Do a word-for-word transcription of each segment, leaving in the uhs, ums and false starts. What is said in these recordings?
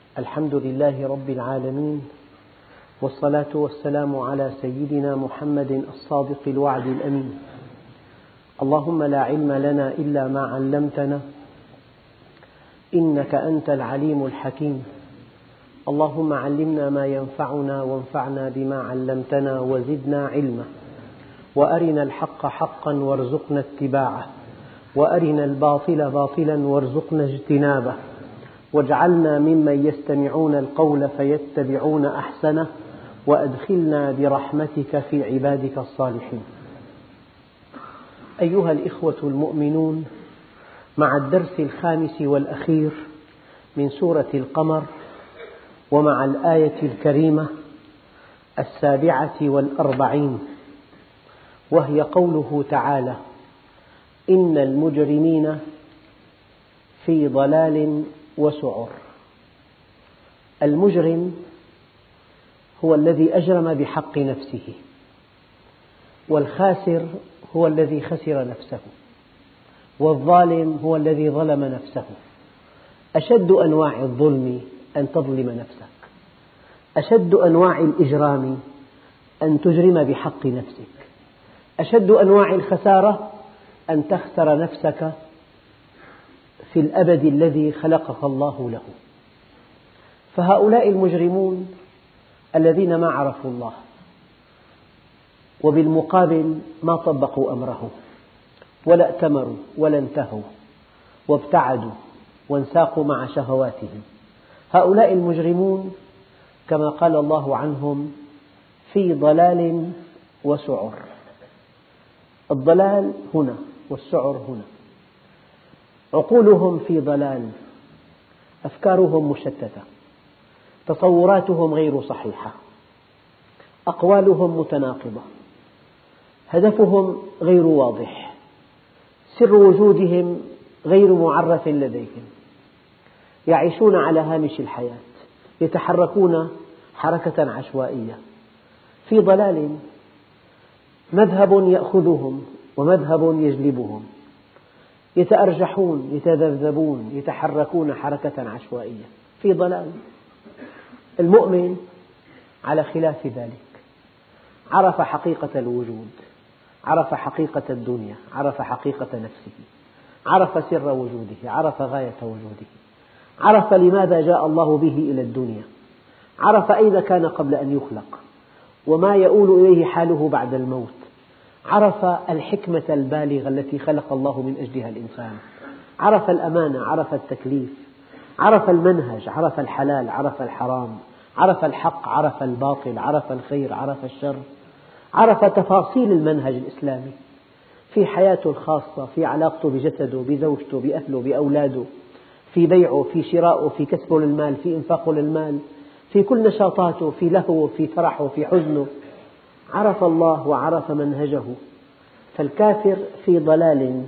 الحمد لله رب العالمين، والصلاة والسلام على سيدنا محمد الصادق الوعد الأمين. اللهم لا علم لنا إلا ما علمتنا إنك أنت العليم الحكيم. اللهم علمنا ما ينفعنا وانفعنا بما علمتنا وزدنا علما، وأرنا الحق حقا وارزقنا اتباعه، وأرنا الباطل باطلا وارزقنا اجتنابه، واجعلنا ممن يستمعون القول فيتبعون أحسنه، وأدخلنا برحمتك في عبادك الصالحين. أيها الإخوة المؤمنون، مع الدرس الخامس والأخير من سورة القمر، ومع الآية الكريمة السابعة والأربعين، وهي قوله تعالى: إن المجرمين في ضلال وسعر. المجرم هو الذي أجرم بحق نفسه، والخاسر هو الذي خسر نفسه، والظالم هو الذي ظلم نفسه. أشد أنواع الظلم أن تظلم نفسك، أشد أنواع الإجرام أن تجرم بحق نفسك، أشد أنواع الخسارة أن تخسر نفسك في الأبد الذي خلقك الله له. فهؤلاء المجرمون الذين ما عرفوا الله، وبالمقابل ما طبقوا أمره، ولا ائتمروا ولا انتهوا، وابتعدوا وانساقوا مع شهواتهم. هؤلاء المجرمون كما قال الله عنهم: في ضلال وسعر. الضلال هنا والسعر هنا. عقولهم في ضلال، أفكارهم مشتتة، تصوراتهم غير صحيحة، أقوالهم متناقضة، هدفهم غير واضح، سر وجودهم غير معرف لديهم، يعيشون على هامش الحياة، يتحركون حركة عشوائية، في ضلال. مذهب يأخذهم ومذهب يجلبهم، يتأرجحون يتذبذبون يتحركون حركة عشوائية، في ضلال. المؤمن على خلاف ذلك، عرف حقيقة الوجود، عرف حقيقة الدنيا، عرف حقيقة نفسه، عرف سر وجوده، عرف غاية وجوده، عرف لماذا جاء الله به إلى الدنيا، عرف أين كان قبل أن يخلق، وما يؤول إليه حاله بعد الموت، عرف الحكمة البالغة التي خلق الله من أجلها الإنسان، عرف الأمانة، عرف التكليف، عرف المنهج، عرف الحلال، عرف الحرام، عرف الحق، عرف الباطل، عرف الخير، عرف الشر، عرف تفاصيل المنهج الإسلامي في حياته الخاصة، في علاقته بجسده، بزوجته، بأهله، بأولاده، في بيعه، في شرائه، في كسبه للمال، في إنفاقه للمال، في كل نشاطاته، في لهوه، في فرحه، في حزنه. عرف الله وعرف منهجه. فالكافر في ضلال،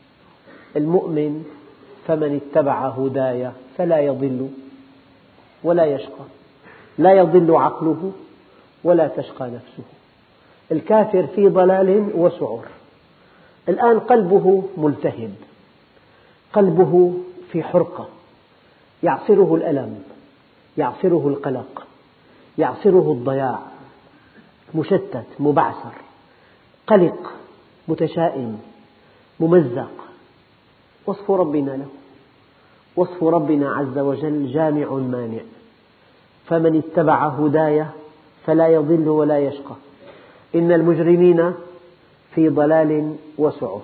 المؤمن فمن اتبع هداي فلا يضل ولا يشقى. لا يضل عقله ولا تشقى نفسه. الكافر في ضلال وسعر. الآن قلبه ملتهب، قلبه في حرقة، يعصره الألم، يعصره القلق، يعصره الضياع، مشتت مبعثر، قلق، متشائم، ممزق. وصف ربنا له، وصف ربنا عز وجل جامع مانع. فمن اتبع هداي فلا يضل ولا يشقى. إن المجرمين في ضلال وسعر.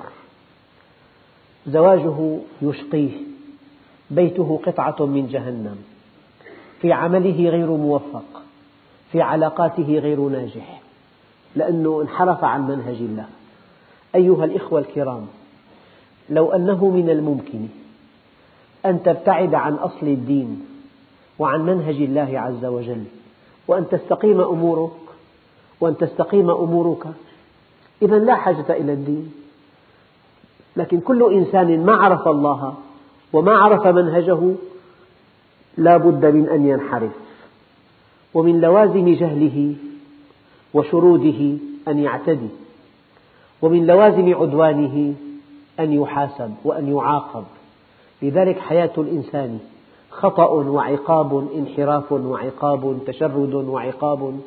زواجه يشقيه، بيته قطعة من جهنم، في عمله غير موفق، في علاقاته غير ناجح، لأنه انحرف عن منهج الله. أيها الإخوة الكرام، لو أنه من الممكن أن تبتعد عن أصل الدين وعن منهج الله عز وجل، وأن تستقيم أمورك وأن تستقيم أمورك، إذا لا حاجة إلى الدين. لكن كل إنسان ما عرف الله وما عرف منهجه لا بد من أن ينحرف، ومن لوازم جهله وشروده أن يعتدي، ومن لوازم عدوانه أن يحاسب وأن يعاقب. لذلك حياة الإنسان خطأ وعقاب، انحراف وعقاب، تشرد وعقاب.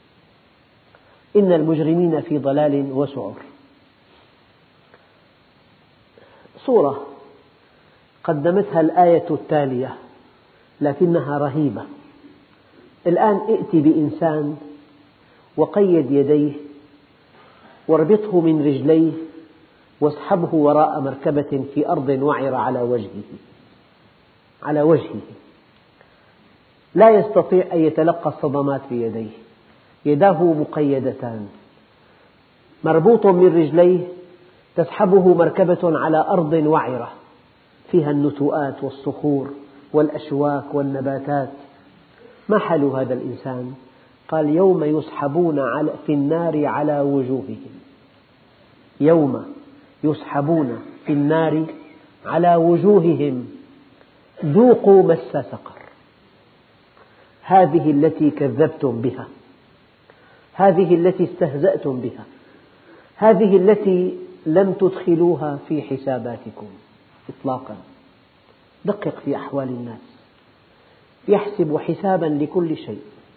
إن المجرمين في ضلال وسعر. صورة قدمتها الآية التالية لكنها رهيبة. الآن ائت بإنسان وقيد يديه واربطه من رجليه واسحبه وراء مركبة في أرض وعرة على وجهه على وجهه لا يستطيع أن يتلقى الصدمات بيديه، يداه مقيدتان، مربوط من رجليه، تسحبه مركبة على أرض وعرة فيها النتوءات والصخور والأشواك والنباتات. ما حال هذا الإنسان؟ قال: يوم يسحبون في النار على وجوههم. يوم يسحبون في النار على وجوههم ذوقوا مس سقر. هذه التي كذبتم بها، هذه التي استهزأتم بها، هذه التي لم تدخلوها في حساباتكم إطلاقا. دقق في أحوال الناس، يحسب حسابا لكل شيء،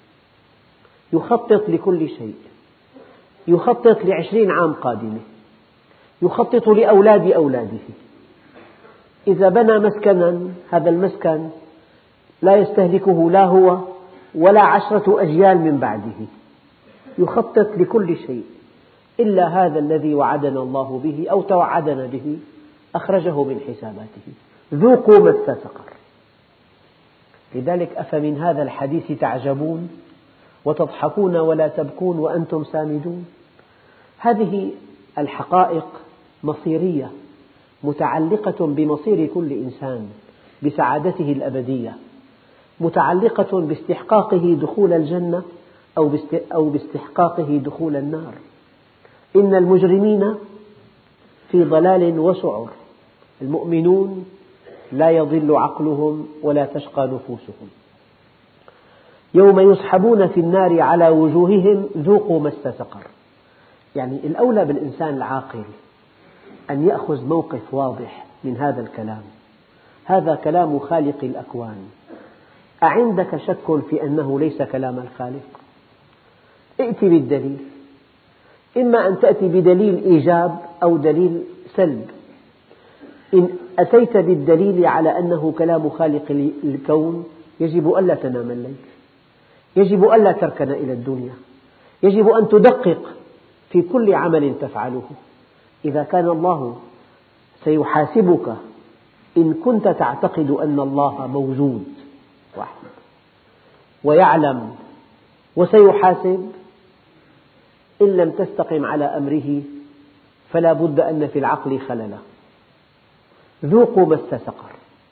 يخطط لكل شيء، يخطط لعشرين عام قادمة، يخطط لأولاد أولاده. إذا بنى مسكنا، هذا المسكن لا يستهلكه لا هو ولا عشرة أجيال من بعده. يخطط لكل شيء إلا هذا الذي وعدنا الله به أو توعدنا به أخرجه من حساباته. ذوقوا مس سقر. لذلك أفمن هذا الحديث تعجبون وتضحكون ولا تبكون وأنتم سامدون. هذه الحقائق مصيرية متعلقة بمصير كل إنسان، بسعادته الأبدية، متعلقة باستحقاقه دخول الجنة أو باستحقاقه دخول النار. إن المجرمين في ضلال وسعر. المؤمنون لا يضل عقلهم ولا تشقى نفوسهم. يوم يسحبون في النار على وجوههم ذوقوا مس سقر. يعني الأولى بالإنسان العاقل أن يأخذ موقف واضح من هذا الكلام. هذا كلام خالق الأكوان. أعندك شك في أنه ليس كلام الخالق؟ ائت بالدليل، إما أن تأتي بدليل إيجاب أو دليل سلب. إن أتيت بالدليل على أنه كلام خالق الكون يجب ألا تنام الليل، يجب ألا تركن إلى الدنيا، يجب أن تدقق في كل عمل تفعله. إذا كان الله سيحاسبك إن كنت تعتقد أن الله موجود واحد ويعلم وسيحاسب، إن لم تستقم على أمره فلا بد أن في العقل خللا. ذوقوا مس سقر.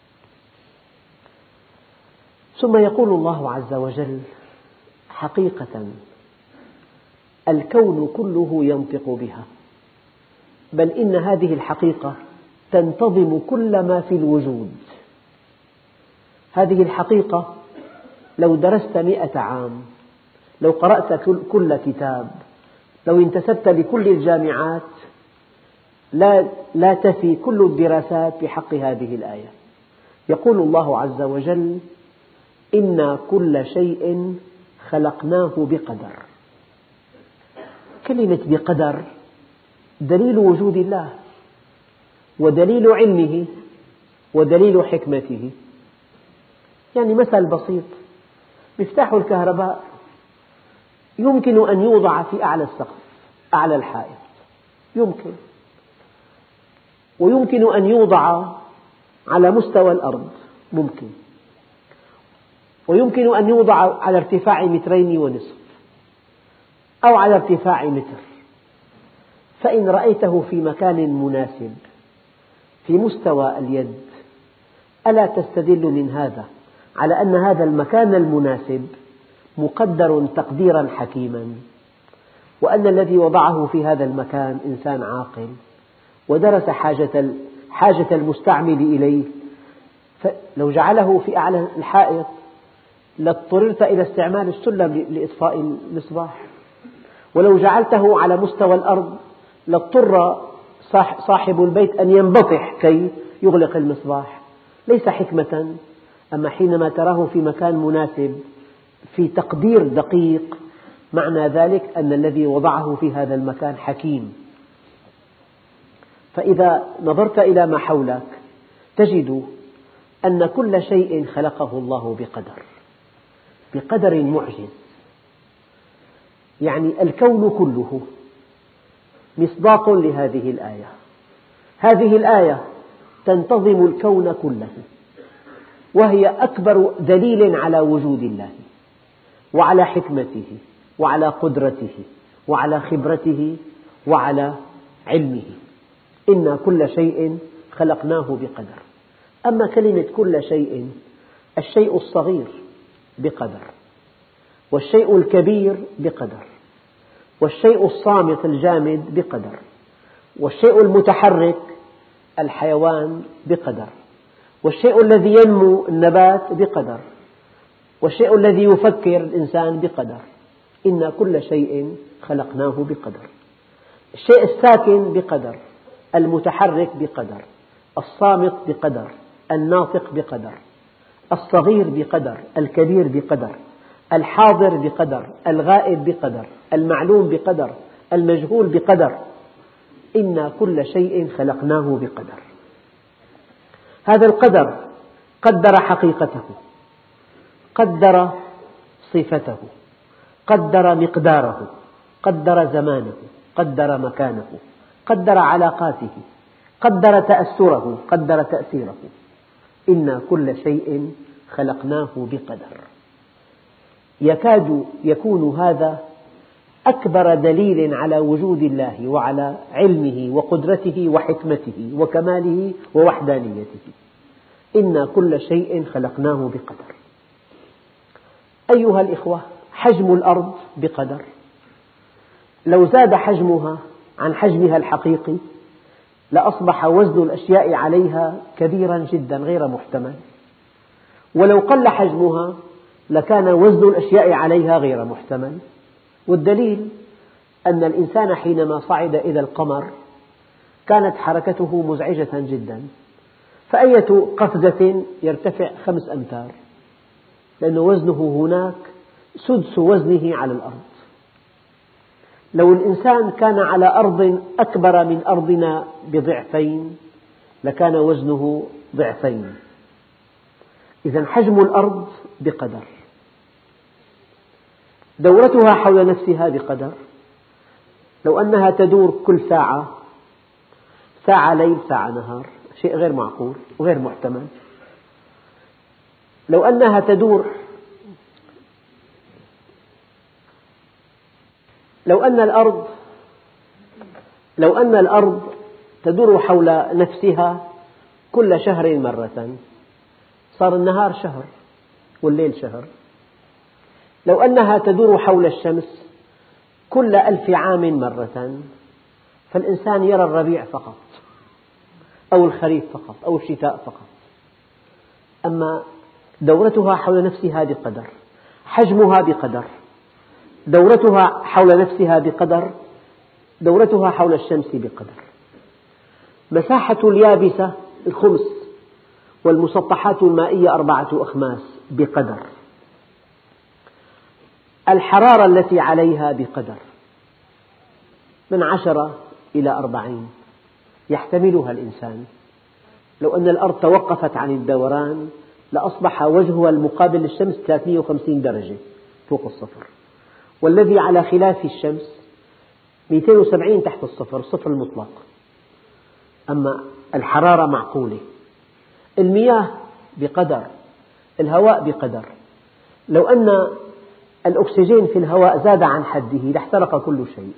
ثم يقول الله عز وجل: حقيقة الكون كله ينطق بها، بل إن هذه الحقيقة تنتظم كل ما في الوجود. هذه الحقيقة لو درست مئة عام، لو قرأت كل كتاب، لو انتسبت لكل الجامعات، لا, لا تفي كل الدراسات بحق هذه الآية. يقول الله عز وجل: إنا كل شيء خلقناه بقدر. كلمة بقدر دليل وجود الله ودليل علمه ودليل حكمته. يعني مثل بسيط: مفتاح الكهرباء يمكن أن يوضع في أعلى السقف، أعلى الحائط، يمكن، ويمكن أن يوضع على مستوى الأرض، ممكن، ويمكن أن يوضع على ارتفاع مترين ونصف أو على ارتفاع متر. فإن رأيته في مكان مناسب في مستوى اليد، ألا تستدل من هذا على أن هذا المكان المناسب مقدر تقديرا حكيما، وأن الذي وضعه في هذا المكان إنسان عاقل ودرس حاجة حاجة المستعمل إليه. فلو جعله في أعلى الحائط لاضطررت إلى استعمال السلم لإطفاء المصباح، ولو جعلته على مستوى الأرض لاضطر صاحب البيت أن ينبطح كي يغلق المصباح. ليس حكمة أما حينما تراه في مكان مناسب في تقدير دقيق معنى ذلك أن الذي وضعه في هذا المكان حكيم. فإذا نظرت إلى ما حولك تجد أن كل شيء خلقه الله بقدر، بقدر معجز. يعني الكون كله مصداق لهذه الآية. هذه الآية تنتظم الكون كله، وهي أكبر دليل على وجود الله وعلى حكمته وعلى قدرته وعلى خبرته وعلى علمه. إنا كل شيء خلقناه بقدر. أما كلمة كل شيء، الشيء الصغير بقدر، والشيء الكبير بقدر، والشيء الصامت الجامد بقدر، والشيء المتحرك الحيوان بقدر، والشيء الذي ينمو النبات بقدر، والشيء الذي يفكر الإنسان بقدر. إنا كل شيء خلقناه بقدر. الشيء الساكن بقدر، المتحرك بقدر، الصامت بقدر، الناطق بقدر، الصغير بقدر، الكبير بقدر، الحاضر بقدر، الغائب بقدر، المعلوم بقدر، المجهول بقدر. إنا كل شيء خلقناه بقدر. هذا القدر قدر حقيقته، قدر صفته، قدر مقداره، قدر زمانه، قدر مكانه، قدر علاقاته، قدر تأثره، قدر تأثيره. إنا كل شيء خلقناه بقدر. يكاد يكون هذا أكبر دليل على وجود الله وعلى علمه وقدرته وحكمته وكماله ووحدانيته. إنا كل شيء خلقناه بقدر. أيها الإخوة، حجم الأرض بقدر. لو زاد حجمها عن حجمها الحقيقي لأصبح وزن الأشياء عليها كبيرا جدا غير محتمل، ولو قل حجمها لكان وزن الأشياء عليها غير محتمل. والدليل أن الإنسان حينما صعد إلى القمر كانت حركته مزعجة جدا، فأية قفزة يرتفع خمس أمتار، لأن وزنه هناك سدس وزنه على الأرض. لو الإنسان كان على أرض أكبر من أرضنا بضعفين لكان وزنه ضعفين. إذن حجم الأرض بقدر، دورتها حول نفسها بقدر. لو أنها تدور كل ساعة، ساعة ليل ساعة نهار، شيء غير معقول وغير محتمل. لو أنها تدور لو أن الأرض لو أن الأرض تدور حول نفسها كل شهر مرة صار النهار شهر والليل شهر. لو أنها تدور حول الشمس كل ألف عام مرة فالإنسان يرى الربيع فقط أو الخريف فقط أو الشتاء فقط. أما دورتها حول نفسها بقدر، حجمها بقدر، دورتها حول نفسها بقدر، دورتها حول الشمس بقدر. مساحة اليابسة الخمس والمسطحات المائية أربعة أخماس بقدر. الحرارة التي عليها بقدر، من عشرة إلى أربعين يحتملها الإنسان. لو أن الأرض توقفت عن الدوران لأصبح وجهها المقابل للشمس ثلاثمئة وخمسين درجة فوق الصفر، والذي على خلاف الشمس مئتين وسبعين تحت الصفر، الصفر المطلق. أما الحرارة معقولة. المياه بقدر، الهواء بقدر. لو أن الأكسجين في الهواء زاد عن حده لاحترق كل شيء.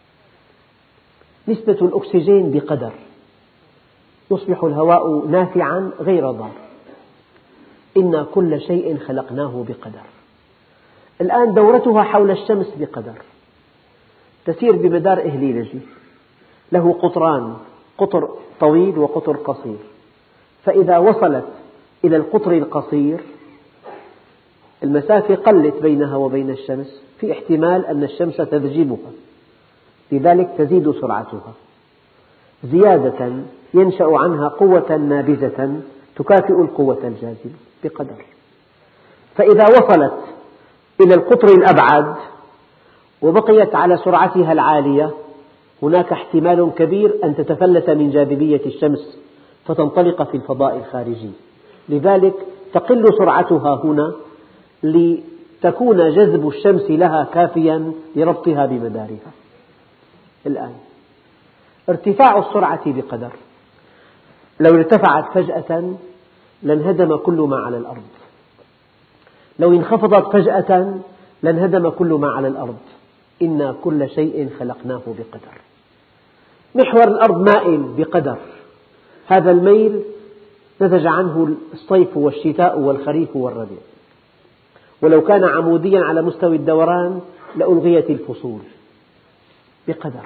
نسبة الأكسجين بقدر، يصبح الهواء نافعا غير ضار. إنا كل شيء خلقناه بقدر. الآن دورتها حول الشمس بقدر، تسير بمدار إهليلجي له قطران، قطر طويل وقطر قصير. فإذا وصلت إلى القطر القصير المسافة قلت بينها وبين الشمس، في احتمال أن الشمس تذجبها، لذلك تزيد سرعتها زيادة ينشأ عنها قوة نابذة تكافئ القوة الجاذبة بقدر. فإذا وصلت إلى القطر الأبعد وبقيت على سرعتها العالية هناك احتمال كبير أن تتفلت من جاذبية الشمس فتنطلق في الفضاء الخارجي، لذلك تقل سرعتها هنا لتكون جذب الشمس لها كافيا لربطها بمدارها. الآن ارتفاع السرعة بقدر، لو ارتفعت فجأة لانهدم كل ما على الأرض، لو انخفضت فجأة لانهدم كل ما على الأرض. إنا كل شيء خلقناه بقدر. محور الأرض مائل بقدر، هذا الميل نتج عنه الصيف والشتاء والخريف والربيع، ولو كان عموديا على مستوى الدوران لألغيت الفصول بقدر.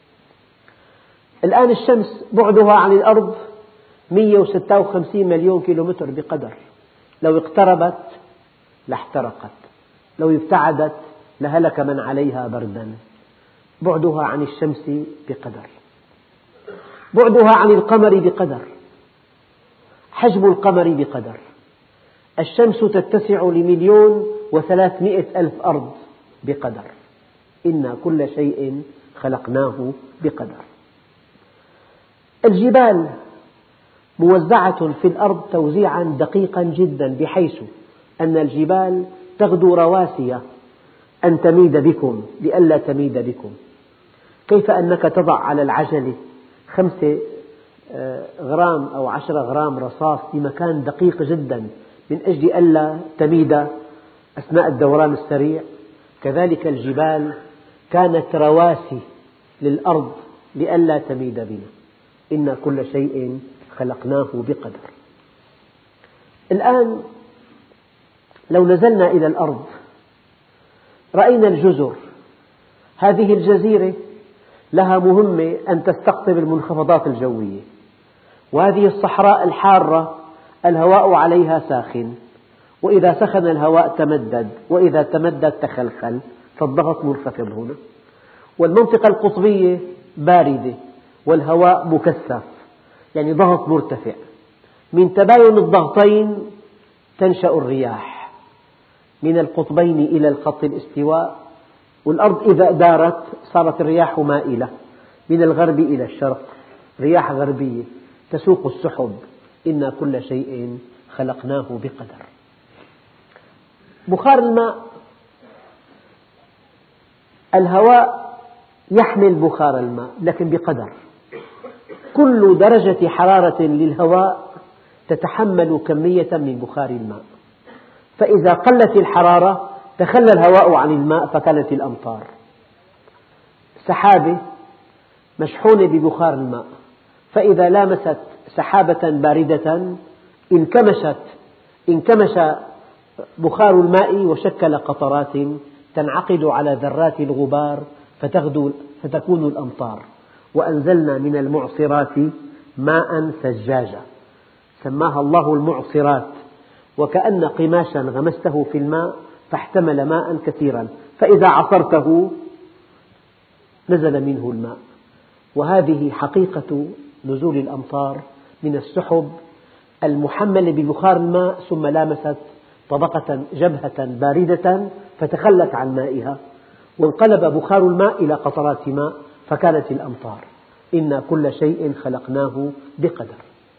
الآن الشمس بعدها عن الأرض مئة وستة وخمسين مليون كيلومتر بقدر، لو اقتربت لاحترقت، لو ابتعدت لهلك من عليها بردا. بعدها عن الشمس بقدر، بعدها عن القمر بقدر، حجم القمر بقدر. الشمس تتسع لمليون وثلاثمئة ألف أرض بقدر. إنا كل شيء خلقناه بقدر. الجبال موزعة في الأرض توزيعا دقيقا جدا، بحيث أن الجبال تغدو رواسي أن تميد بكم لئلا تميد بكم. كيف أنك تضع على العجلة خمسة غرام أو عشرة غرام رصاص في مكان دقيق جدا من أجل ألا تميد أثناء الدوران السريع، كذلك الجبال كانت رواسي للأرض لئلا تميد بنا. إنا كل شيء خلقناه بقدر. الآن لو نزلنا إلى الأرض رأينا الجزر. هذه الجزيرة لها مهمة أن تستقطب المنخفضات الجوية، وهذه الصحراء الحارة الهواء عليها ساخن، وإذا سخن الهواء تمدد، وإذا تمدد تخلخل، فالضغط منخفض هنا. والمنطقة القطبية باردة والهواء مكثف، يعني ضغط مرتفع. من تباين الضغطين تنشأ الرياح من القطبين إلى الخط الاستواء، والأرض إذا دارت صارت الرياح مائلة من الغرب إلى الشرق، رياح غربية تسوق السحب. إنا كل شيء خلقناه بقدر. بخار الماء، الهواء يحمل بخار الماء لكن بقدر. كل درجة حرارة للهواء تتحمل كمية من بخار الماء، فإذا قلت الحرارة تخلى الهواء عن الماء فكانت الأمطار. سحابة مشحونة ببخار الماء، فإذا لامست سحابة باردة انكمشت انكمش بخار الماء وشكل قطرات تنعقد على ذرات الغبار فتغدو فتكون الأمطار. وأنزلنا من المعصرات ماء ثجاجا، سماها الله المعصرات، وكأن قماشا غمسته في الماء فاحتمل ماء كثيرا، فإذا عصرته نزل منه الماء. وهذه حقيقة نزول الأمطار من السحب المحملة ببخار الماء، ثم لامست طبقة جبهة باردة فتخلت عن مائها، وانقلب بخار الماء إلى قطرات ماء فكانت الأمطار. إنا كل شيء خلقناه بقدر.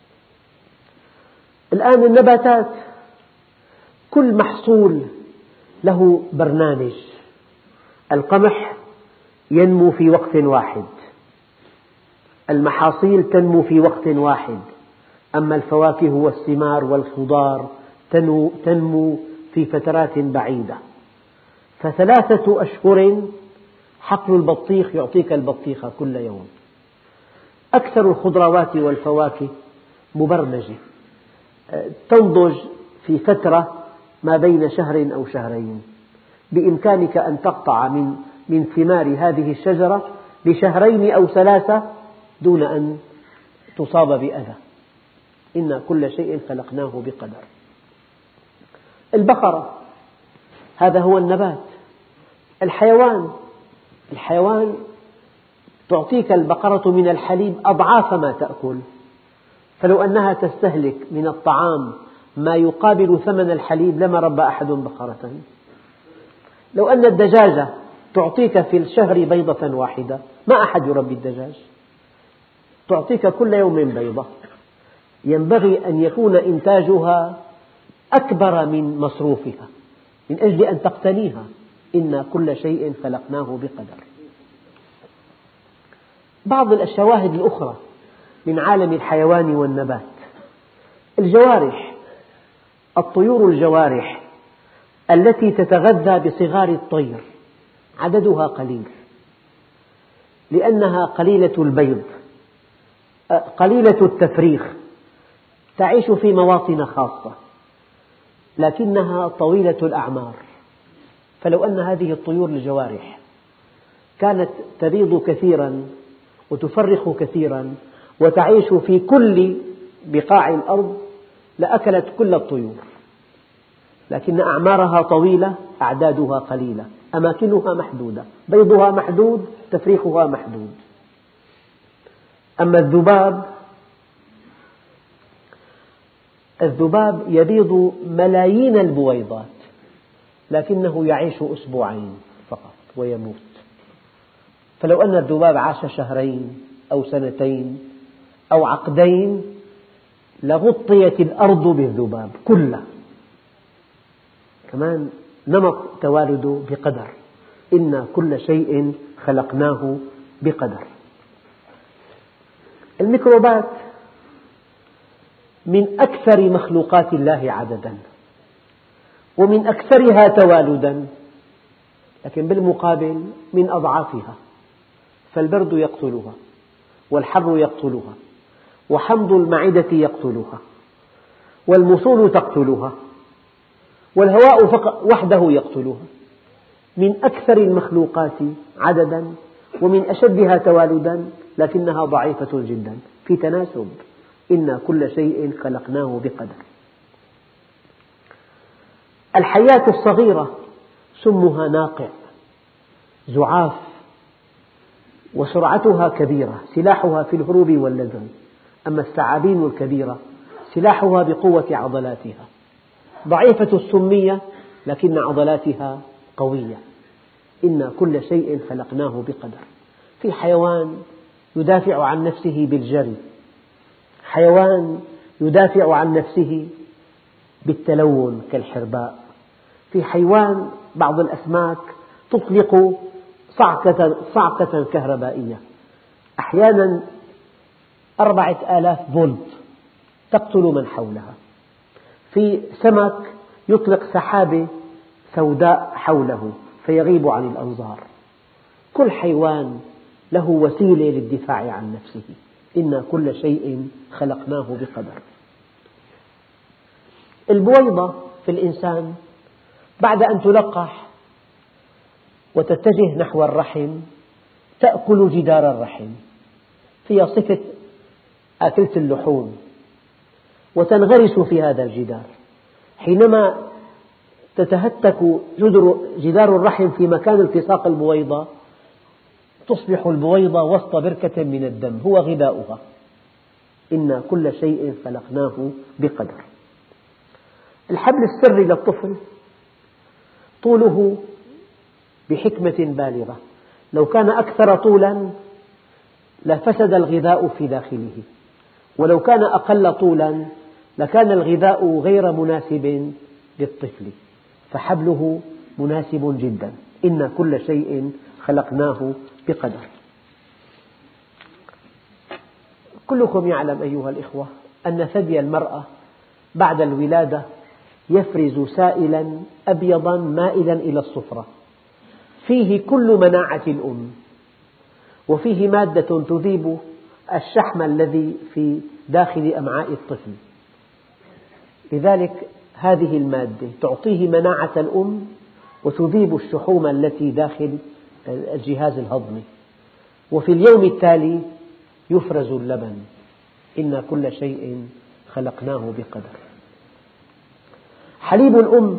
الآن النباتات، كل محصول له برنامج. القمح ينمو في وقت واحد، المحاصيل تنمو في وقت واحد، أما الفواكه والثمار والخضار تنمو في فترات بعيدة. فثلاثة أشهر حقل البطيخ يعطيك البطيخة كل يوم. أكثر الخضروات والفواكه مبرمجة، تنضج في فترة ما بين شهر أو شهرين. بإمكانك أن تقطع من من ثمار هذه الشجرة بشهرين أو ثلاثة دون أن تصاب بأذى. إنا كل شيء خلقناه بقدر. البقرة، هذا هو النبات. الحيوان، الحيوان تعطيك البقرة من الحليب أضعاف ما تأكل، فلو أنها تستهلك من الطعام ما يقابل ثمن الحليب لما ربى أحد بقرة. لو أن الدجاجة تعطيك في الشهر بيضة واحدة ما أحد يربي الدجاج، تعطيك كل يوم بيضة، ينبغي أن يكون إنتاجها أكبر من مصروفها من أجل أن تقتنيها. إن كل شيء خلقناه بقدر. بعض الشواهد الأخرى من عالم الحيوان والنبات: الجوارح، الطيور الجوارح التي تتغذى بصغار الطير عددها قليل لأنها قليلة البيض قليلة التفريخ، تعيش في مواطن خاصة، لكنها طويلة الأعمار. فلو أن هذه الطيور الجوارح كانت تبيض كثيرا وتفرخ كثيرا وتعيش في كل بقاع الأرض لأكلت كل الطيور، لكن أعمارها طويلة، أعدادها قليلة، أماكنها محدودة، بيضها محدود، تفريخها محدود. أما الذباب الذباب يبيض ملايين البويضات لكنه يعيش أسبوعين فقط ويموت. فلو أن الذباب عاش شهرين أو سنتين أو عقدين لغطيت الأرض بالذباب كلها. كمان نمط توالده بقدر. إن كل شيء خلقناه بقدر. الميكروبات من أكثر مخلوقات الله عددا ومن أكثرها توالدا، لكن بالمقابل من أضعافها. فالبرد يقتلها، والحر يقتلها، وحمض المعدة يقتلها، والمصول تقتلها، والهواء وحده يقتلها. من أكثر المخلوقات عددا ومن أشدها توالدا، لكنها ضعيفة جدا في تناسب. إن كل شيء خلقناه بقدر. الحياة الصغيرة سمها ناقع زعاف، وسرعتها كبيرة، سلاحها في الهروب واللدغ. أما الثعابين الكبيرة سلاحها بقوة عضلاتها، ضعيفة السمية لكن عضلاتها قوية. إن كل شيء خلقناه بقدر. في حيوان يدافع عن نفسه بالجري، حيوان يدافع عن نفسه بالتلون كالحرباء، في حيوان بعض الأسماك تطلق صعقة, صعقة كهربائية أحيانا أربعة آلاف فولت تقتل من حولها، في سمك يطلق سحابة سوداء حوله فيغيب عن الأنظار. كل حيوان له وسيلة للدفاع عن نفسه. إن كل شيء خلقناه بقدر. البويضة في الإنسان بعد أن تلقح وتتجه نحو الرحم تأكل جدار الرحم، فيها صفة آكلة اللحوم، وتنغرس في هذا الجدار. حينما تتهتك جدار الرحم في مكان التصاق البويضة تصبح البويضة وسط بركة من الدم هو غذاؤها. إن كل شيء خلقناه بقدر. الحبل السري للطفل طوله بحكمة بالغة، لو كان أكثر طولا لفسد الغذاء في داخله، ولو كان أقل طولا لكان الغذاء غير مناسب للطفل، فحبله مناسب جدا. إن كل شيء خلقناه بقدر. كلكم يعلم أيها الإخوة أن ثدي المرأة بعد الولادة يفرز سائلا أبيضا مائلا إلى الصفرة فيه كل مناعة الأم، وفيه مادة تذيب الشحم الذي في داخل أمعاء الطفل. لذلك هذه المادة تعطيه مناعة الأم وتذيب الشحوم التي داخل الجهاز الهضمي، وفي اليوم التالي يفرز اللبن. إن كل شيء خلقناه بقدر. حليب الأم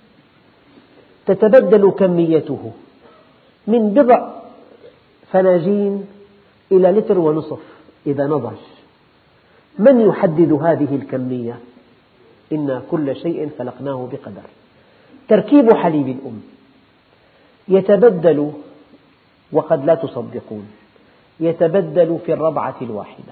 تتبدل كميته من بضع فناجين إلى لتر ونصف إذا نضج، من يحدد هذه الكمية؟ إنا كل شيء خلقناه بقدر. تركيب حليب الأم يتبدل، وقد لا تصدقون، يتبدل في الرضعة الواحدة.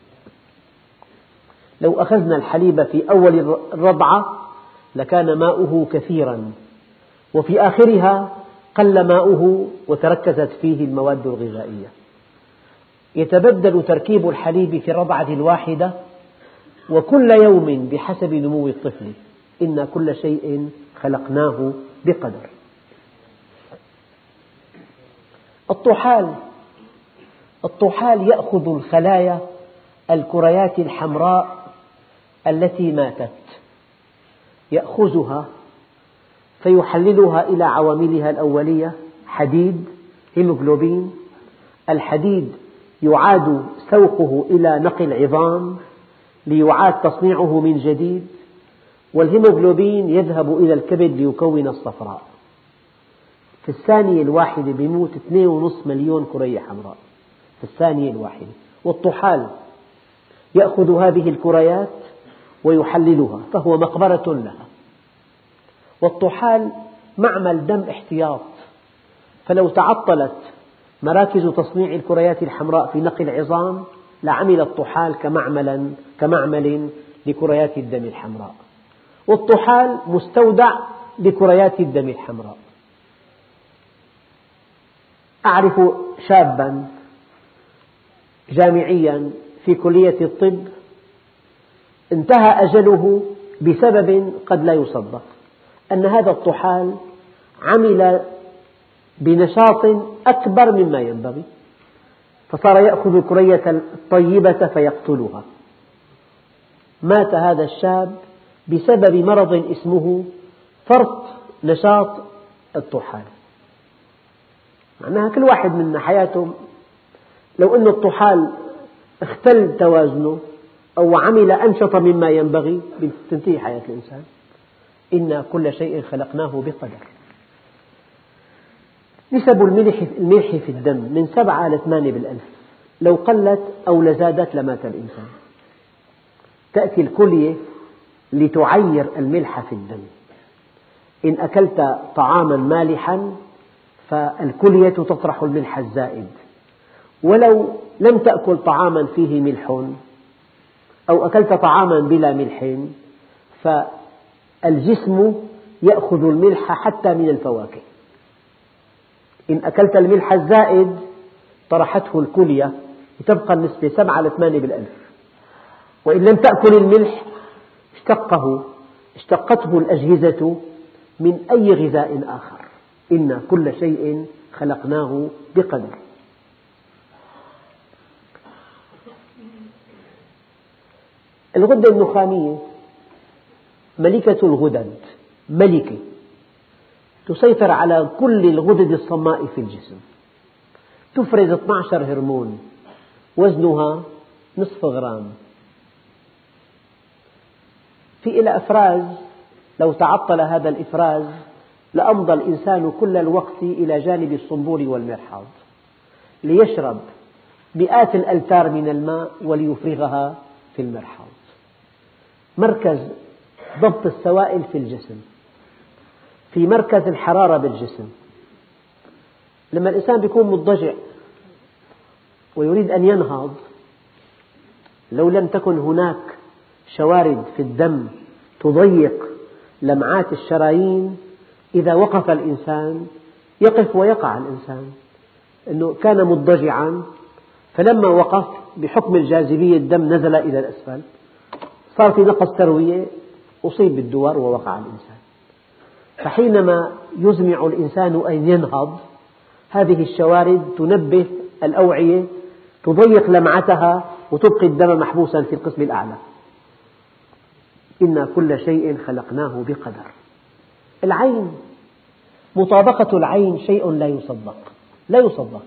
لو أخذنا الحليب في أول الرضعة لكان ماؤه كثيرا، وفي آخرها قل ماؤه وتركزت فيه المواد الغذائية. يتبدل تركيب الحليب في الرضعة الواحدة، وكل يوم بحسب نمو الطفل. إنا كل شيء خلقناه بقدر. الطحال الطحال يأخذ الخلايا الكريات الحمراء التي ماتت، يأخذها فيحللها إلى عواملها الأولية: حديد، هيموغلوبين. الحديد يعاد سوقه إلى نقي العظام ليعاد تصنيعه من جديد، والهيموغلوبين يذهب إلى الكبد ليكون الصفراء. في الثانية الواحدة يموت اثنين ونصف مليون كرية حمراء في الثانية الواحدة. والطحال يأخذ هذه الكريات ويحللها فهو مقبرة لها. والطحال معمل دم احتياط، فلو تعطلت مراكز تصنيع الكريات الحمراء في نقي العظام لعمل الطحال كمعمل كمعمل لكريات الدم الحمراء. والطحال مستودع لكريات الدم الحمراء. أعرف شابا جامعيا في كلية الطب انتهى أجله بسبب قد لا يصدق، أن هذا الطحال عمل بنشاط أكبر مما ينبغي، فصار يأخذ الكرية الطيبة فيقتلها. مات هذا الشاب بسبب مرض اسمه فرط نشاط الطحال. معناها كل واحد منا حياته لو أن الطحال اختل توازنه أو عمل أنشط مما ينبغي تنتهي حياة الإنسان. إنا كل شيء خلقناه بقدر. نسب الملح في الدم من سبعة إلى ثمانية بالألف، لو قلت أو لزادت لمات الإنسان. تأتي الكلية لتعير الملح في الدم. إن أكلت طعاما مالحا فالكلية تطرح الملح الزائد، ولو لم تأكل طعاما فيه ملح أو أكلت طعاما بلا ملح فالجسم يأخذ الملح حتى من الفواكه. إن أكلت الملح الزائد طرحته الكلية وتبقى النسبة سبعة إلى ثمانية بالألف. وإن لم تأكل الملح اشتقه اشتقته الأجهزة من أي غذاء آخر. إنا كل شيء خلقناه بقدر. الغدة النخامية ملكة الغدد، ملكة تسيطر على كل الغدد الصماء في الجسم، تفرز اثني عشر هرمون وزنها نصف غرام. في إلى إفراز، لو تعطل هذا الإفراز لأمضى الإنسان كل الوقت إلى جانب الصنبور والمرحاض ليشرب مئات الألتار من الماء وليفرغها في المرحاض. مركز ضبط السوائل في الجسم، في مركز الحرارة بالجسم. لما الإنسان يكون مضطجع ويريد أن ينهض، لو لم تكن هناك شوارد في الدم تضيق لمعات الشرايين، إذا وقف الإنسان يقف ويقع الإنسان. إنه كان مضطجعا فلما وقف بحكم الجاذبية الدم نزل إلى الأسفل، صار في نقص تروية، أصيب بالدوار ووقع الإنسان. فحينما يزمع الإنسان أن ينهض هذه الشوارد تنبه الأوعية تضيق لمعتها وتبقي الدم محبوسا في القسم الأعلى. إنا كل شيء خلقناه بقدر. العين، مطابقة العين شيء لا يصدق، لا يصدق.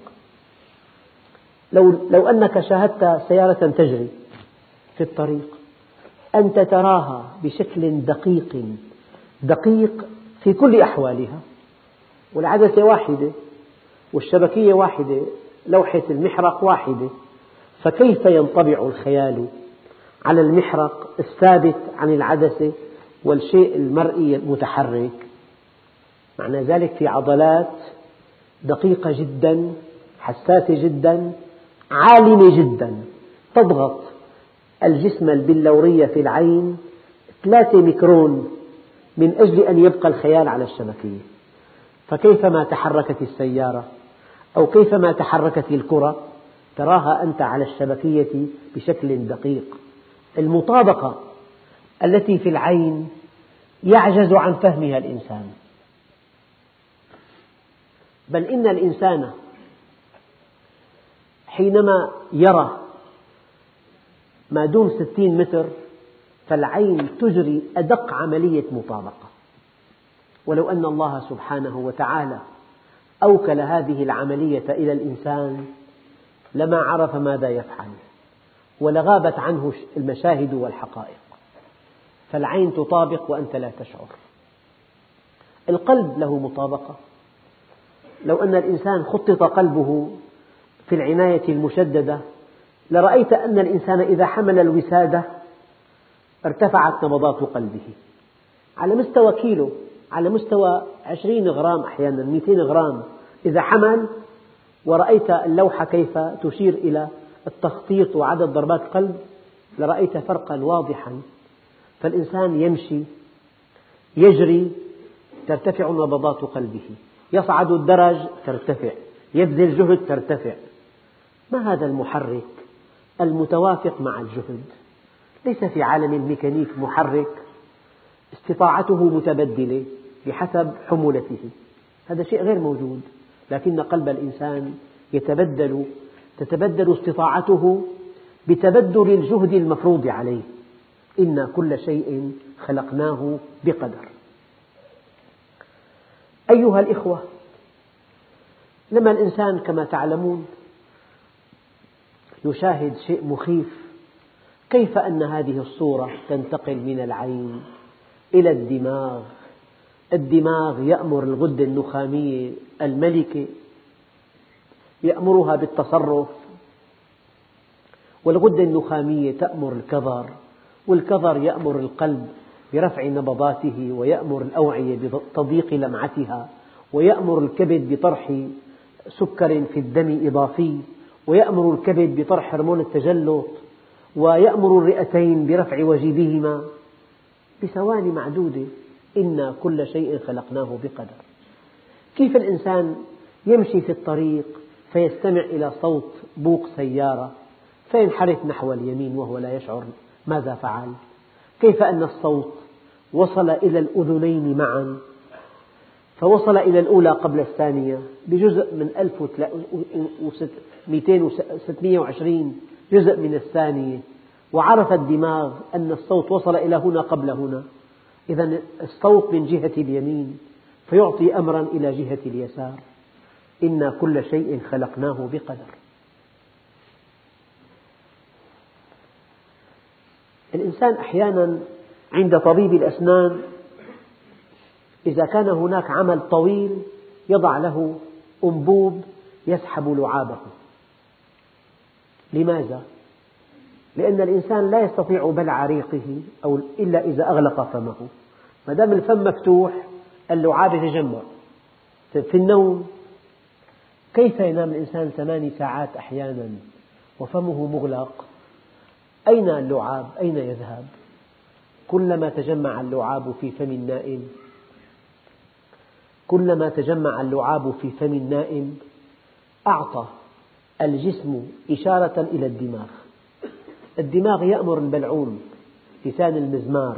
لو, لو أنك شاهدت سيارة تجري في الطريق أنت تراها بشكل دقيق دقيق في كل أحوالها، والعدسة واحدة والشبكية واحدة، لوحة المحرق واحدة، فكيف ينطبع الخيال على المحرق الثابت عن العدسة والشيء المرئي المتحرك. معنى ذلك في عضلات دقيقة جدا، حساسة جدا، عالمة جدا، تضغط الجسم البلوري في العين ثلاثة ميكرون من أجل أن يبقى الخيال على الشبكية. فكيفما تحركت السيارة أو كيفما تحركت الكرة تراها أنت على الشبكية بشكل دقيق. المطابقة التي في العين يعجز عن فهمها الإنسان، بل إن الإنسان حينما يرى ما دون ستين متر فالعين تجري أدق عملية مطابقة، ولو أن الله سبحانه وتعالى أوكل هذه العملية إلى الإنسان لما عرف ماذا يفعل ولغابت عنه المشاهد والحقائق. فالعين تطابق وأنت لا تشعر. القلب له مطابقة. لو أن الإنسان خطط قلبه في العناية المشددة لرأيت أن الإنسان إذا حمل الوسادة ارتفعت نبضات قلبه على مستوى كيلو، على مستوى عشرين غرام، أحيانا مئتين غرام. إذا حمل ورأيت اللوحة كيف تشير إلى التخطيط وعدد ضربات القلب لرأيت فرقا واضحا. فالإنسان يمشي يجري ترتفع نبضات قلبه، يصعد الدرج ترتفع، يبذل جهد ترتفع. ما هذا المحرك المتوافق مع الجهد؟ ليس في عالم الميكانيك محرك استطاعته متبدلة بحسب حمولته، هذا شيء غير موجود. لكن قلب الإنسان يتبدل، تتبدل استطاعته بتبدل الجهد المفروض عليه. إنا كل شيء خلقناه بقدر. أيها الإخوة، لما الإنسان كما تعلمون يشاهد شيء مخيف، كيف أن هذه الصورة تنتقل من العين إلى الدماغ. الدماغ يأمر الغدة النخامية الملكة، يأمرها بالتصرف، والغدة النخامية تأمر الكظر، والكظر يأمر القلب برفع نبضاته، ويأمر الأوعية بتضييق لمعتها، ويأمر الكبد بطرح سكر في الدم إضافي، ويأمر الكبد بطرح هرمون التجلط، ويأمر الرئتين برفع وجيبهما بثواني معدودة. إنا كل شيء خلقناه بقدر. كيف الإنسان يمشي في الطريق فيستمع إلى صوت بوق سيارة فينحرف نحو اليمين وهو لا يشعر ماذا فعل؟ كيف أن الصوت وصل إلى الأذنين معا، فوصل إلى الأولى قبل الثانية بجزء من ألف ومئتين وستمئة وعشرين جزء من الثانية، وعرف الدماغ أن الصوت وصل إلى هنا قبل هنا. إذن الصوت من جهة اليمين فيعطي أمرا إلى جهة اليسار. إنا كل شيء خلقناه بقدر. الإنسان أحيانا عند طبيب الأسنان إذا كان هناك عمل طويل يضع له أنبوب يسحب لعابه. لماذا؟ لأن الإنسان لا يستطيع بلع ريقه أو إلا إذا أغلق فمه. ما دام الفم مفتوح اللعاب يتجمع. في النوم كيف ينام الإنسان ثماني ساعات أحيانا وفمه مغلق؟ أين اللعاب؟ أين يذهب؟ كلما تجمع اللعاب في فم النائم كلما تجمع اللعاب في فم النائم أعطى الجسم إشارة إلى الدماغ. الدماغ يأمر البلعوم لسان المزمار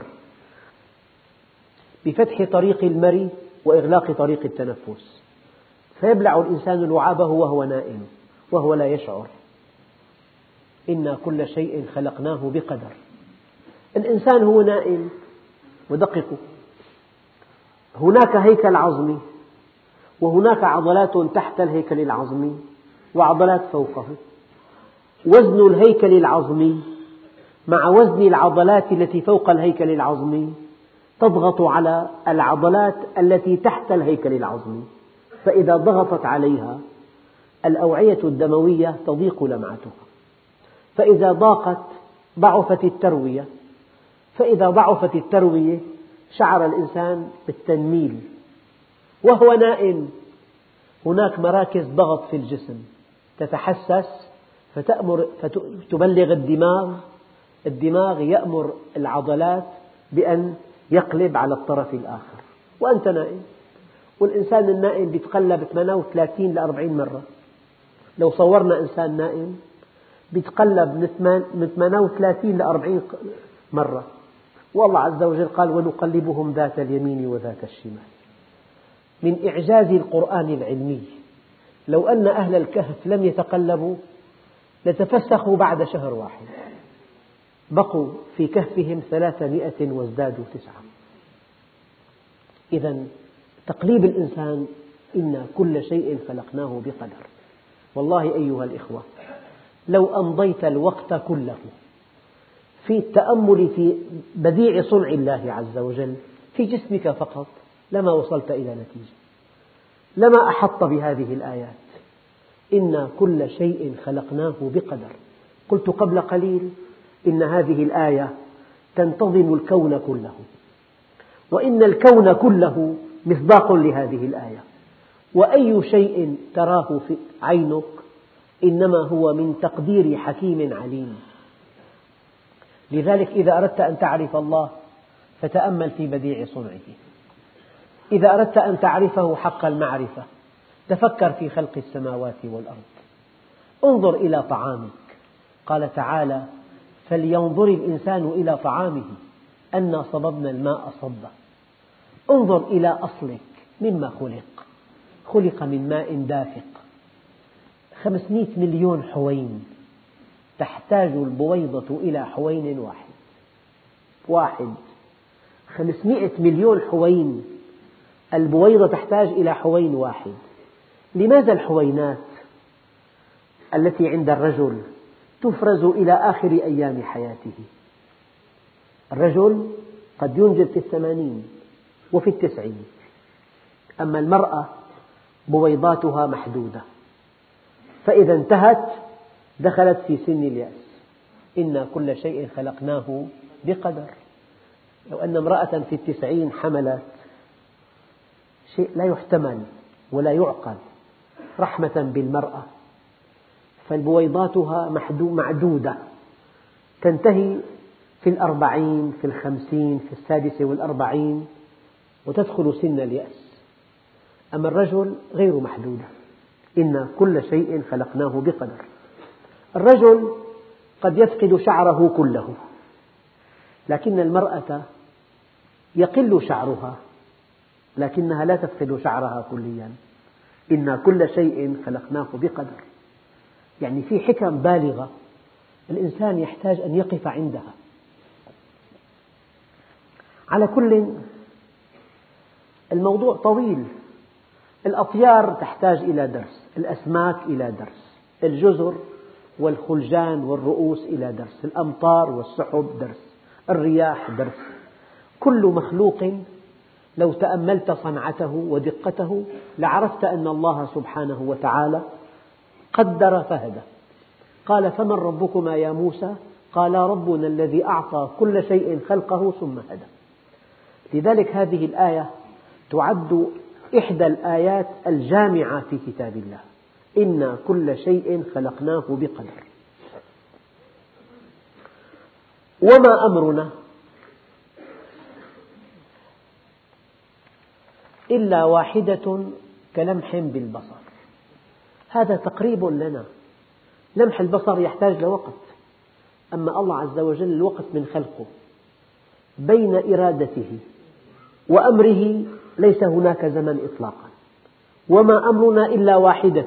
بفتح طريق المري وإغلاق طريق التنفس، فيبلع الإنسان لعابه وهو نائم وهو لا يشعر. إنا كل شيء خلقناه بقدر. الإنسان هو نائم، ودققوا، هناك هيكل عظمي وهناك عضلات تحت الهيكل العظمي وعضلات فوقه. وزن الهيكل العظمي مع وزن العضلات التي فوق الهيكل العظمي تضغط على العضلات التي تحت الهيكل العظمي، فإذا ضغطت عليها الأوعية الدموية تضيق لمعتها، فإذا ضاقت ضعفت التروية، فإذا ضعفت التروية شعر الإنسان بالتنميل وهو نائم. هناك مراكز ضغط في الجسم تتحسس فتأمر فتبلغ الدماغ، الدماغ يأمر العضلات بأن يقلب على الطرف الآخر وأنت نائم. والإنسان النائم يتقلب ثمانية وثلاثين إلى أربعين مرة. لو صورنا إنسان نائم يتقلب من ثمانية وثلاثين إلى أربعين مرة، والله عز وجل قال ونقلبهم ذات اليمين وذات الشمال. من إعجاز القرآن العلمي لو أن أهل الكهف لم يتقلبوا لتفسخوا بعد شهر واحد، بقوا في كهفهم ثلاثمائة وازدادوا تسعة. إذا تقليب الإنسان إن كل شيء خلقناه بقدر. والله أيها الإخوة، لو أمضيت الوقت كله في التأمل في بديع صنع الله عز وجل في جسمك فقط لما وصلت إلى نتيجة، لما أحط بهذه الآيات إن كل شيء خلقناه بقدر. قلت قبل قليل إن هذه الآية تنتظم الكون كله، وإن الكون كله مصداق لهذه الآية، وأي شيء تراه في عينك إنما هو من تقدير حكيم عليم. لذلك إذا أردت أن تعرف الله فتأمل في بديع صنعه، إذا أردت أن تعرفه حق المعرفة تفكر في خلق السماوات والأرض. انظر إلى طعامك، قال تعالى فلينظر الإنسان إلى طعامه أنا صببنا الماء صبا. انظر إلى أصلك مما خلق، خلق من ماء دافق. خمسمائة مليون حوين، تحتاج البويضة إلى حوين واحد واحد خمسمائة مليون حوين، البويضة تحتاج إلى حوين واحد. لماذا الحوينات التي عند الرجل تفرز إلى آخر أيام حياته؟ الرجل قد ينجب في الثمانين وفي التسعين، أما المرأة بويضاتها محدودة، فإذا انتهت دخلت في سن اليأس. إنا كل شيء خلقناه بقدر. لو أن امرأة في التسعين حملت شيء لا يحتمل ولا يعقل رحمة بالمرأة، فالبويضاتها معدودة تنتهي في الأربعين في الخمسين في السادسة والأربعين وتدخل سن اليأس. أما الرجل غير محدودة. إن كل شيء خلقناه بقدر. الرجل قد يفقد شعره كله، لكن المرأة يقل شعرها لكنها لا تفقد شعرها كليا. إن كل شيء خلقناه بقدر، يعني في حكم بالغة الإنسان يحتاج أن يقف عندها. على كل الموضوع طويل. الأطيار تحتاج إلى درس، الأسماك إلى درس، الجزر والخلجان والرؤوس إلى درس، الأمطار والسحب درس، الرياح درس. كل مخلوق لو تأملت صنعته ودقته لعرفت أن الله سبحانه وتعالى قدر فهدى. قال فمن ربكما يا موسى؟ قال ربنا الذي أعطى كل شيء خلقه ثم هدى. لذلك هذه الآية تعد إحدى الآيات الجامعة في كتاب الله. إنا كل شيء خلقناه بقدر. وما أمرنا إلا واحدة كلمح بالبصر. هذا تقريب لنا. لمح البصر يحتاج لوقت، أما الله عز وجل الوقت من خلقه. بين إرادته وأمره ليس هناك زمن إطلاقا. وما أمرنا إلا واحدة،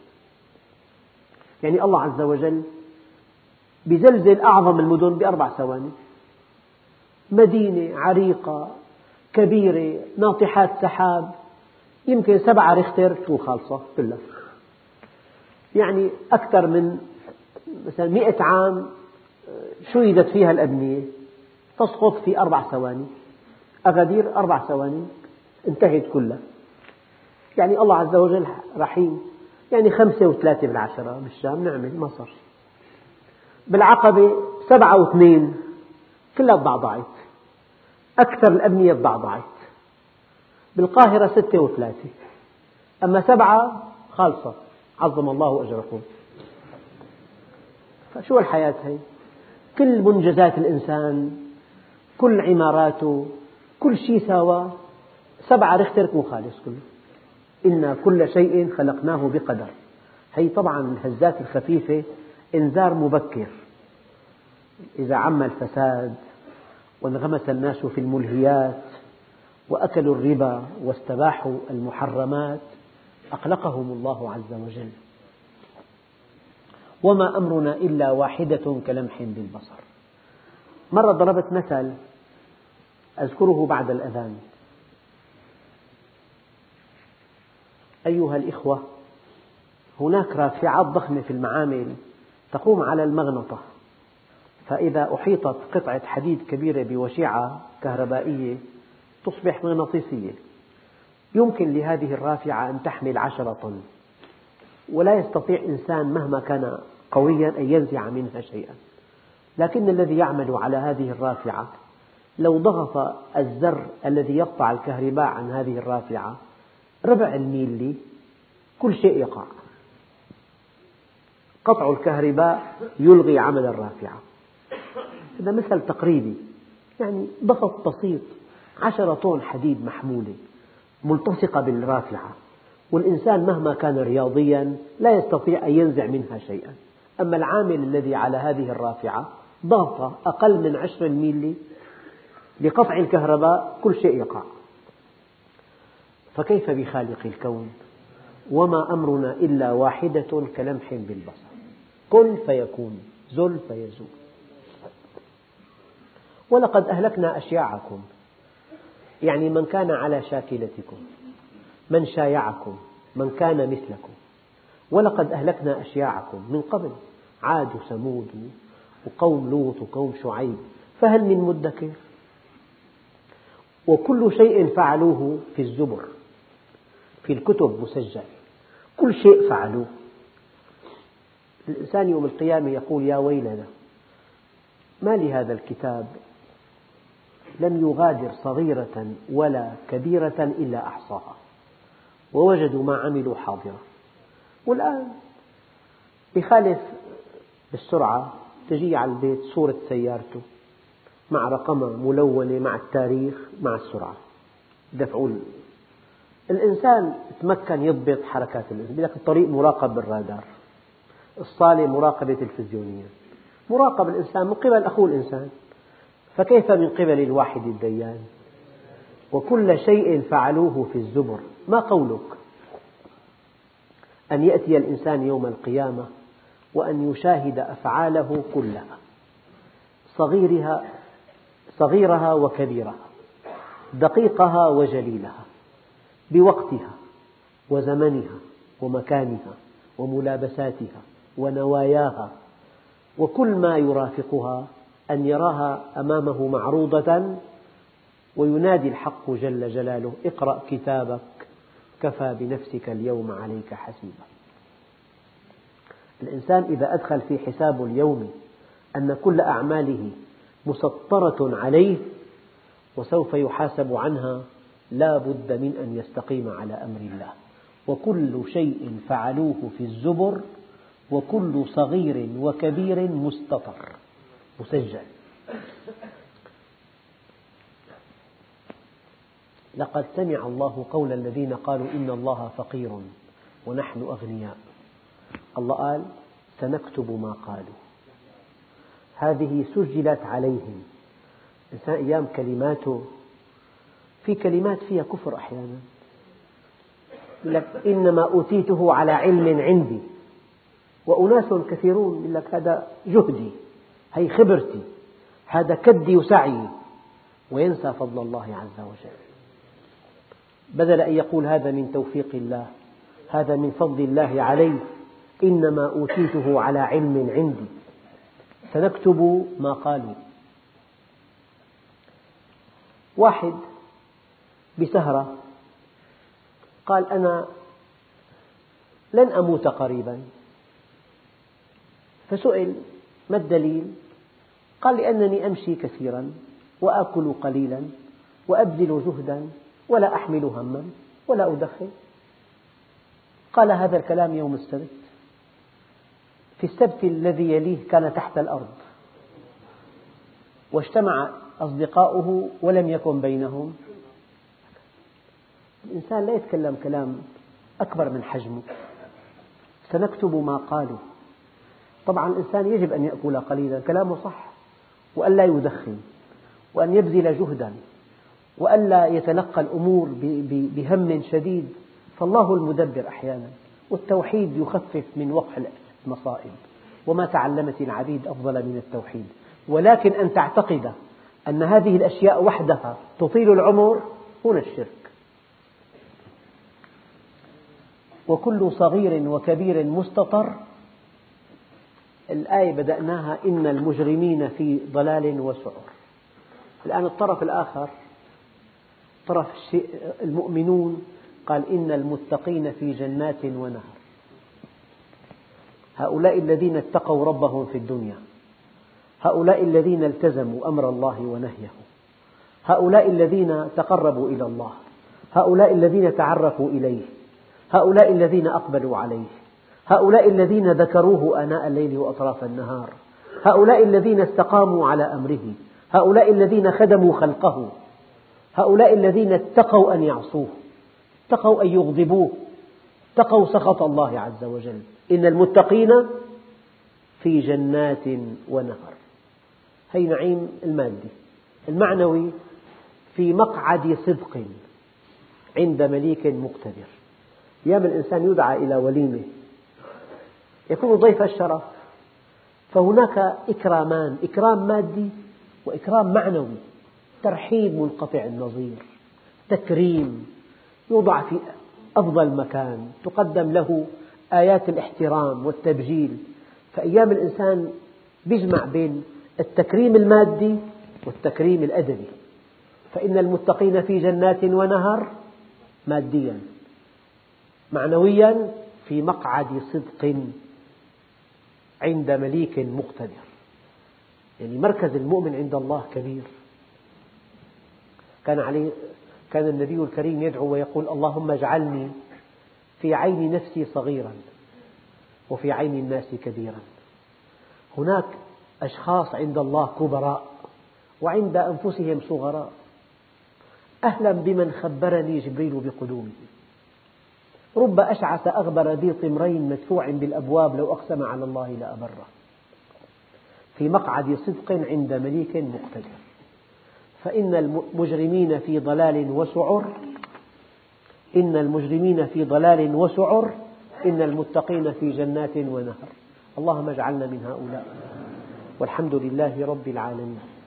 يعني الله عز وجل بزلزل أعظم المدن بأربع ثواني. مدينة عريقة كبيرة ناطحات سحاب يمكن سبعة ريختر تكون خالصة كلها، يعني أكثر من مثلا مئة عام شيدت فيها الأبنية تسقط في أربع ثواني. أغادير أربع ثواني انتهت كلها. يعني الله عز وجل رحيم. يعني خمسة وثلاثة بالعشرة بالشام نعمل مصر، بالعقبة سبعة واثنين كلها تضعضعت، أكثر الأبنية تضعضعت. بالقاهرة ستة وثلاثة، أما سبعة خالصة، عظم الله أجركم. فشو الحياة هي؟ كل منجزات الإنسان، كل عماراته، كل شيء سوا، سبعة ريختر مو خالص كله. إنا كل شيء خلقناه بقدر. هي طبعا الهزات الخفيفة إنذار مبكر. إذا عم الفساد وانغمس الناس في الملهيات وأكلوا الربا واستباحوا المحرمات أقلقهم الله عز وجل. وما أمرنا إلا واحدة كلمح بالبصر. مرة ضربت مثل أذكره بعد الأذان. أيها الإخوة، هناك رافعات ضخمة في المعامل تقوم على المغنطة، فإذا أحيطت قطعة حديد كبيرة بوشيعة كهربائية تصبح مغناطيسية. يمكن لهذه الرافعة أن تحمل عشرة طن، ولا يستطيع إنسان مهما كان قويا أن ينزع منها شيئا. لكن الذي يعمل على هذه الرافعة لو ضغط الزر الذي يقطع الكهرباء عن هذه الرافعة ربع الميلي كل شيء يقع. قطع الكهرباء يلغي عمل الرافعة. هذا مثل تقريبي، يعني ضغط بسيط، عشرة طن حديد محمولة ملتصقة بالرافعة، والإنسان مهما كان رياضيا لا يستطيع أن ينزع منها شيئا. أما العامل الذي على هذه الرافعة ضغطة أقل من عشر الميلي لقطع الكهرباء كل شيء يقع. فكيف بخالق الكون؟ وما أمرنا إلا واحدة كلمح بالبصر، كن فيكون، زل فيزول. ولقد أهلكنا أشياعكم، يعني من كان على شاكلتكم، من شايعكم، من كان مثلكم. ولقد أهلكنا أشياعكم من قبل، عاد وثمود وقوم لوط وقوم شعيب، فهل من مدكر؟ وكل شيء فعلوه في الزبر، في الكتب مسجل، كل شيء فعلوه. الإنسان يوم القيامة يقول يا ويلنا ما لهذا الكتاب لم يغادر صغيرة ولا كبيرة إلا أحصاها ووجدوا ما عملوا حاضرا. والآن بخالف بالسرعة تجي على البيت صورة سيارته مع رقمها ملونة مع التاريخ مع السرعة دفعوا. الإنسان تمكن يضبط حركات الإنسان، بيقول لك الطريق مراقب بالرادار، الصالة مراقبة تلفزيونية، مراقب الإنسان من قبل أخوه الإنسان، فكيف من قبل الواحد الديان؟ وكل شيء فعلوه في الزبر. ما قولك أن يأتي الإنسان يوم القيامة وأن يشاهد أفعاله كلها، صغيرها صغيرها وكبيرها، دقيقها وجليلها، بوقتها وزمنها ومكانها وملابساتها ونواياها، وكل ما يرافقها، أن يراها أمامه معروضة، وينادي الحق جل جلاله اقرأ كتابك كفى بنفسك اليوم عليك حسيبا. الإنسان إذا أدخل في حساب اليوم أن كل أعماله مسطرة عليه وسوف يحاسب عنها لا بد من أن يستقيم على أمر الله. وكل شيء فعلوه في الزبر وكل صغير وكبير مستطر مسجل. لقد سمع الله قول الذين قالوا إن الله فقير ونحن أغنياء. الله قال سنكتب ما قالوا. هذه سجلت عليهم. الإنسان أيام كلماته، في كلمات فيها كفر أحيانا، يقول لك إنما أوتيته على علم عندي، وأناس كثيرون يقول لك هذا جهدي، هي خبرتي، هذا كدي وسعي، وينسى فضل الله عز وجل. بدل أن يقول هذا من توفيق الله، هذا من فضل الله علي، إنما أوتيته على علم عندي، سنكتب ما قالوا. واحد بسهرة قال أنا لن أموت قريبا، فسئل ما الدليل؟ قال لأنني أمشي كثيرا وآكل قليلا وأبذل جهدا ولا أحمل هما ولا أدخن. قال هذا الكلام يوم السبت. في السبت الذي يليه كان تحت الأرض، واجتمع أصدقاؤه ولم يكن بينهم. الإنسان لا يتكلم كلام أكبر من حجمه. سنكتب ما قالوا. طبعا الإنسان يجب أن يأكل قليلا، كلامه صح، وأن لا يدخن، وأن يبذل جهدا، وأن لا يتلقى الأمور بهم شديد، فالله المدبر أحيانا، والتوحيد يخفف من وقع المصائب. وما تعلمت العبيد أفضل من التوحيد. ولكن أن تعتقد أن هذه الأشياء وحدها تطيل العمر، هنا الشرك. وكل صغير وكبير مستطر. الآية بدأناها إن المجرمين في ضلال وسعر. الآن الطرف الآخر، طرف المؤمنون، قال إن المتقين في جنات ونهر. هؤلاء الذين اتقوا ربهم في الدنيا، هؤلاء الذين التزموا أمر الله ونهيه، هؤلاء الذين تقربوا إلى الله، هؤلاء الذين تعرفوا إليه، هؤلاء الذين أقبلوا عليه، هؤلاء الذين ذكروه آناء الليل وأطراف النهار، هؤلاء الذين استقاموا على أمره، هؤلاء الذين خدموا خلقه، هؤلاء الذين اتقوا أن يعصوه، اتقوا أن يغضبوه، اتقوا سخط الله عز وجل. إن المتقين في جنات ونهر. هي نعيم المادي. المعنوي في مقعد صدق عند مليك مقتدر. أيام الإنسان يدعى إلى وليمة يكون ضيف الشرف، فهناك إكرامان، إكرام مادي وإكرام معنوي. ترحيب منقطع النظير، تكريم، يوضع في أفضل مكان، تقدم له آيات الاحترام والتبجيل. فأيام الإنسان يجمع بين التكريم المادي والتكريم الأدبي. فإن المتقين في جنات ونهر ماديا، معنويا في مقعد صدق عند مليك مقتدر. يعني مركز المؤمن عند الله كبير. كان عليه كان النبي الكريم يدعو ويقول اللهم اجعلني في عين نفسي صغيرا وفي عين الناس كبيرا. هناك أشخاص عند الله كبراء وعند أنفسهم صغراء. أهلا بمن خبرني جبريل بقدومه. رب أشعث أغبر ذي طمرين مدفوع بالأبواب لو أقسم على الله لأبره. في مقعد صدق عند مليك مقتدر. فإن المجرمين في ضلال وسعر. إن المجرمين في ضلال وسعر. إن المتقين في جنات ونهر. اللهم اجعلنا من هؤلاء، والحمد لله رب العالمين.